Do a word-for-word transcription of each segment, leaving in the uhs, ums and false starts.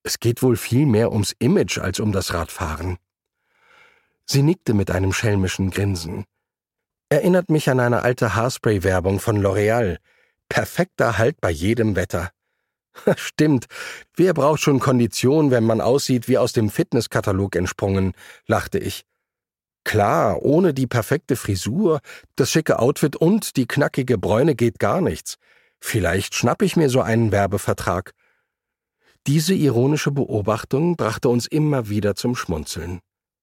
Es geht wohl viel mehr ums Image als um das Radfahren. Sie nickte mit einem schelmischen Grinsen. Erinnert mich an eine alte Haarspray-Werbung von L'Oreal. Perfekter Halt bei jedem Wetter. Stimmt, wer braucht schon Kondition, wenn man aussieht wie aus dem Fitnesskatalog entsprungen, lachte ich. Klar, ohne die perfekte Frisur, das schicke Outfit und die knackige Bräune geht gar nichts. Vielleicht schnapp ich mir so einen Werbevertrag. Diese ironische Beobachtung brachte uns immer wieder zum Schmunzeln.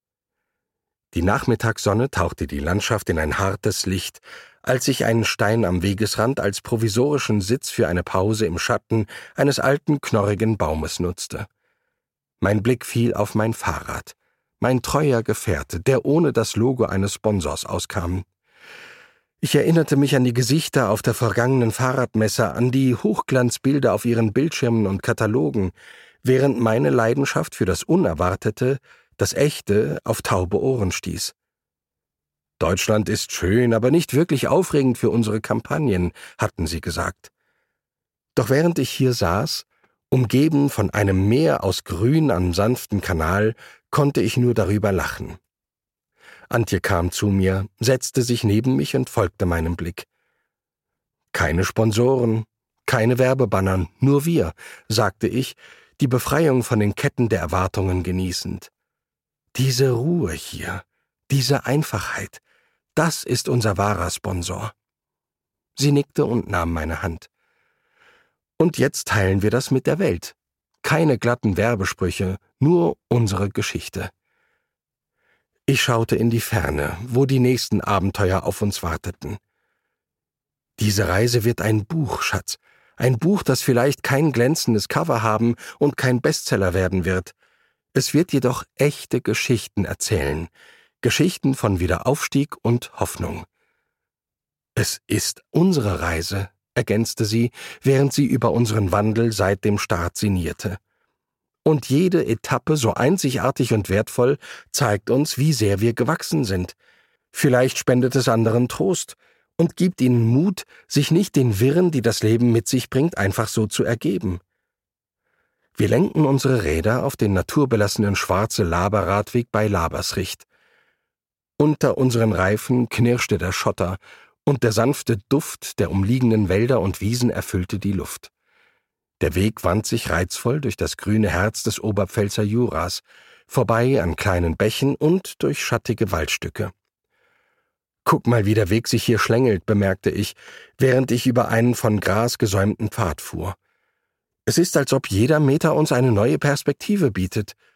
Die Nachmittagssonne tauchte die Landschaft in ein hartes Licht, als ich einen Stein am Wegesrand als provisorischen Sitz für eine Pause im Schatten eines alten, knorrigen Baumes nutzte. Mein Blick fiel auf mein Fahrrad, mein treuer Gefährte, der ohne das Logo eines Sponsors auskam. Ich erinnerte mich an die Gesichter auf der vergangenen Fahrradmesse, an die Hochglanzbilder auf ihren Bildschirmen und Katalogen, während meine Leidenschaft für das Unerwartete, das Echte, auf taube Ohren stieß. Deutschland ist schön, aber nicht wirklich aufregend für unsere Kampagnen, hatten sie gesagt. Doch während ich hier saß, umgeben von einem Meer aus Grün am sanften Kanal, konnte ich nur darüber lachen. Antje kam zu mir, setzte sich neben mich und folgte meinem Blick. Keine Sponsoren, keine Werbebanner, nur wir, sagte ich, die Befreiung von den Ketten der Erwartungen genießend. Diese Ruhe hier, diese Einfachheit, das ist unser wahrer Sponsor. Sie nickte und nahm meine Hand. Und jetzt teilen wir das mit der Welt. Keine glatten Werbesprüche, nur unsere Geschichte. Ich schaute in die Ferne, wo die nächsten Abenteuer auf uns warteten. Diese Reise wird ein Buch, Schatz. Ein Buch, das vielleicht kein glänzendes Cover haben und kein Bestseller werden wird. Es wird jedoch echte Geschichten erzählen, Geschichten von Wiederaufstieg und Hoffnung. Es ist unsere Reise, ergänzte sie, während sie über unseren Wandel seit dem Start sinnierte. Und jede Etappe, so einzigartig und wertvoll, zeigt uns, wie sehr wir gewachsen sind. Vielleicht spendet es anderen Trost und gibt ihnen Mut, sich nicht den Wirren, die das Leben mit sich bringt, einfach so zu ergeben. Wir lenken unsere Räder auf den naturbelassenen schwarze Laberradweg bei Labersricht. Unter unseren Reifen knirschte der Schotter und der sanfte Duft der umliegenden Wälder und Wiesen erfüllte die Luft. Der Weg wand sich reizvoll durch das grüne Herz des Oberpfälzer Juras, vorbei an kleinen Bächen und durch schattige Waldstücke. »Guck mal, wie der Weg sich hier schlängelt«, bemerkte ich, während ich über einen von Gras gesäumten Pfad fuhr. »Es ist, als ob jeder Meter uns eine neue Perspektive bietet«,